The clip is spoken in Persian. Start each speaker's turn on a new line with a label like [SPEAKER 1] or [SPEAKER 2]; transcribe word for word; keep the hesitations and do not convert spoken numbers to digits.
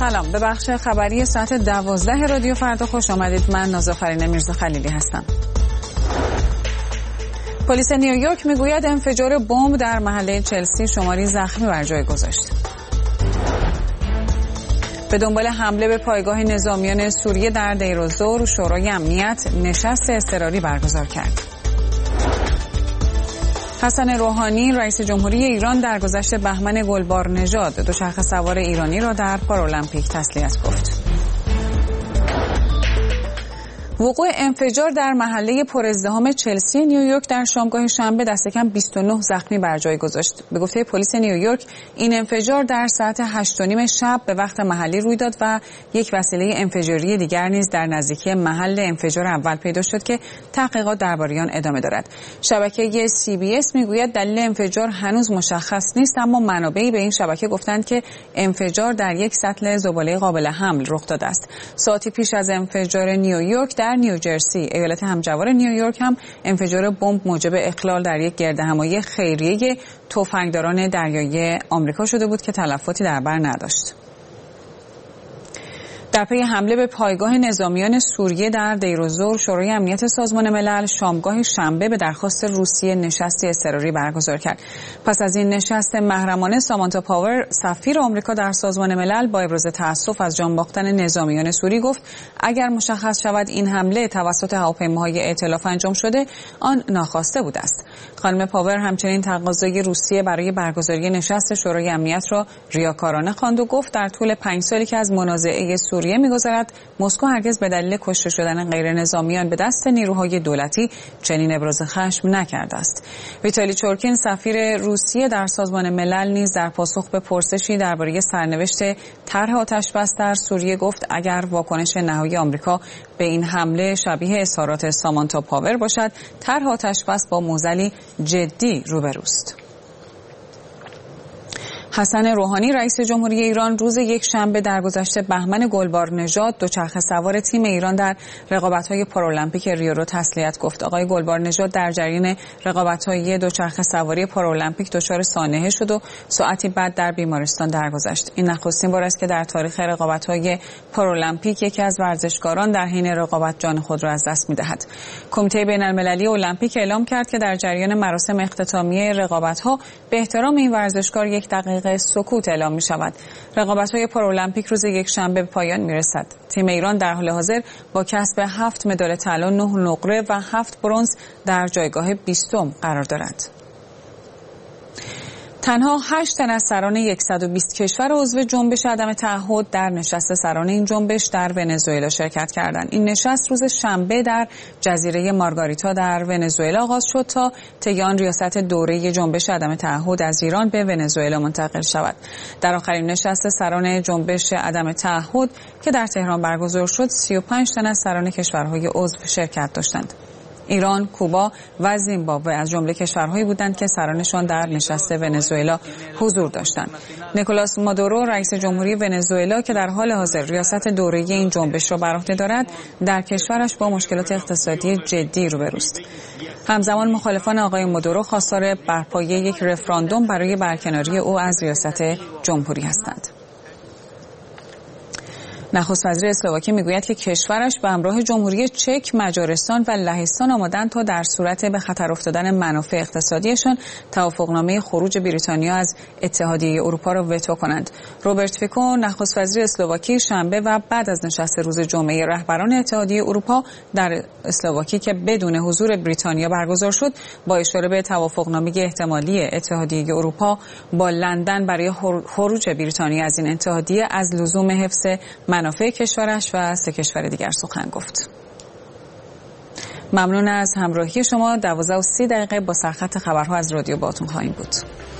[SPEAKER 1] سلام، به بخش خبری ساعت دوازده رادیو فردا خوش آمدید. من نازافرین میرزا خلیلی هستم. پلیس نیویورک میگوید انفجار بمب در محله چلسی شماری زخمی بر جای گذاشت. به دنبال حمله به پایگاه نظامیان سوریه در دیر الزور، شورای امنیت نشست اضطراری برگزار کرد. حسن روحانی رئیس جمهوری ایران در گذشت بهمن گلبار نژاد دوچرخه سوار ایرانی را در پارالمپیک تسلیت گفت. وقوع انفجار در محله پرازدحام چلسی نیویورک در شامگاه شنبه دست کم بیست و نه زخمی بر جای گذاشت. به گفته پلیس نیویورک این انفجار در ساعت هشت و نیم شب به وقت محلی روی داد و یک وسیله انفجاری دیگر نیز در نزدیکی محل انفجار اول پیدا شد که تحقیقات درباره آن ادامه دارد. شبکه سی بی اس میگوید دلیل انفجار هنوز مشخص نیست، اما منابعی به این شبکه گفتند که انفجار در یک سطل زباله قابل حمل رخ داده است. ساعتی پیش از انفجار نیویورک در نیوجرسی ایالت همجوار نیویورک هم انفجار بمب موجب اخلال در یک گردهمایی خیریه تفنگداران دریایی آمریکا شده بود که تلفاتی در بر نداشت. در پی حمله به پایگاه نظامیان سوریه در دیر الزور، شورای امنیت سازمان ملل شامگاه شنبه به درخواست روسیه نشستی اضطراری برگزار کرد. پس از این نشست محرمانه، سامانتا پاور سفیر آمریکا در سازمان ملل با ابراز تأسف از جان باختن نظامیان سوری گفت اگر مشخص شود این حمله توسط هواپیماهای ائتلاف انجام شده، آن ناخواسته بوده است. خانم پاور همچنین تقاضای روسیه برای برگزاری نشست شورای امنیت را ریاکارانه خواند و گفت در طول پنج سالی که از منازعه سوریه می‌گذرد، مسکو هرگز به دلیل کشته شدن غیر نظامیان به دست نیروهای دولتی چنین ابراز خشم نکرده است. ویتالی چورکین سفیر روسیه در سازمان ملل نیز در پاسخ به پرسشی درباره سرنوشت طرح آتش‌بس در سوریه گفت اگر واکنش نهایی آمریکا به این حمله شبیه اظهارات سامانتا پاور باشد، طرح آتش‌بس با معضلی جدی روبروست. حسن روحانی رئیس جمهوری ایران روز یک شنبه در گذشت بهمن گلبار نژاد دوچرخه سوار تیم ایران در رقابت‌های پارالمپیک ریو را تسلیت گفت. آقای گلبار نژاد در جریان رقابت‌های دوچرخه سواری پارالمپیک دچار سانحه شد و ساعتی بعد در بیمارستان درگذشت. این نخستین بار است که در تاریخ رقابت‌های پارالمپیک یکی از ورزشکاران در حین رقابت جان خود را از دست می‌دهد. کمیته بین‌المللی المپیک اعلام کرد که در جریان مراسم اختتامیه رقابت‌ها به احترام این ورزشکار یک دقیقه سکوت اعلام می شود. رقابت‌های پارالمپیک روز یک شنبه به پایان می رسد. تیم ایران در حال حاضر با کسب هفت مدال طلا، نه نقره و هفت برنز در جایگاه بیستم قرار دارد. تنها هشت تن از سران صد و بیست کشور عضو جنبش عدم تعهد در نشست سران این جنبش در ونزوئلا شرکت کردند. این نشست روز شنبه در جزیره مارگاریتا در ونزوئلا آغاز شد تا طی آن ریاست دوره جنبش عدم تعهد از ایران به ونزوئلا منتقل شود. در آخرین نشست سران جنبش عدم تعهد که در تهران برگزار شد، سی و پنج تن از سران کشورهای عضو شرکت داشتند. ایران، کوبا و زیمبابوه از جمله کشورهایی بودند که سرانشان در نشست ونزوئلا حضور داشتند. نیکولاس مادورو رئیس جمهوری ونزوئلا که در حال حاضر ریاست دوره این جنبش را بر عهده دارد، در کشورش با مشکلات اقتصادی جدی روبروست. همزمان مخالفان آقای مادورو خواستار برپایی یک رفراندوم برای برکناری او از ریاست جمهوری هستند. نخست وزیر اسلواکی میگوید که کشورش به همراه جمهوری چک، مجارستان و لهستان آمادند تا در صورت به خطر افتادن منافع اقتصادیشان توافقنامه خروج بریتانیا از اتحادیه اروپا را وتو کنند. روبرت فیکو نخست وزیر اسلواکی شنبه و بعد از نشست روز جمعه رهبران اتحادیه اروپا در اسلواکی که بدون حضور بریتانیا برگزار شد، با اشاره به توافقنامه احتمالی اتحادیه اروپا با لندن برای خروج بریتانیا از این اتحادیه از لزوم حفظ منافع کشورش و سه کشور دیگر سخن گفت. ممنون از همراهی شما. دوازده و سی دقیقه با سرخط خبرها از رادیو باهاتون خواهیم بود.